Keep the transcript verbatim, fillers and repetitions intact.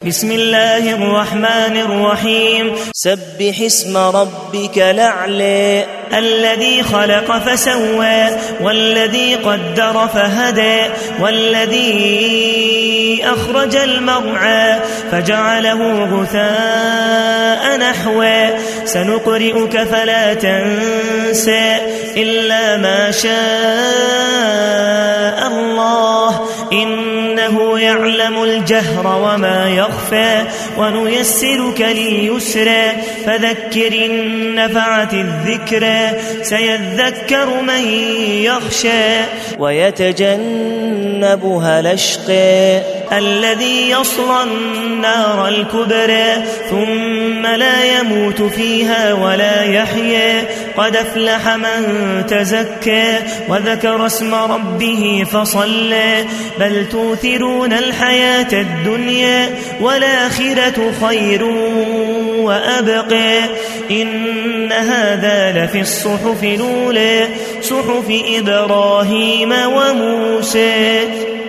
بسم الله الرحمن الرحيم سبح اسم ربك الأعلى الذي خلق فسوى والذي قدر فهدى والذي أخرج المرعى فجعله غثاء نحوا سنقرئك فلا تنسى إلا ما شاء الله إنه يعلم الجهر وما يخفى ونيسرك لليسرى فذكر إن نفعت الذكرى سيذكر من يخشى ويتجنبها الأشقى الذي يصلى النار الكبرى ثم لا يموت فيها ولا يحيى قد أفلح من تزكى وذكر اسم ربه فصلى بل توثرون الحياة الدنيا والآخرة خير وأبقى إن هذا لفي الصحف الأولى صحف إبراهيم وموسى.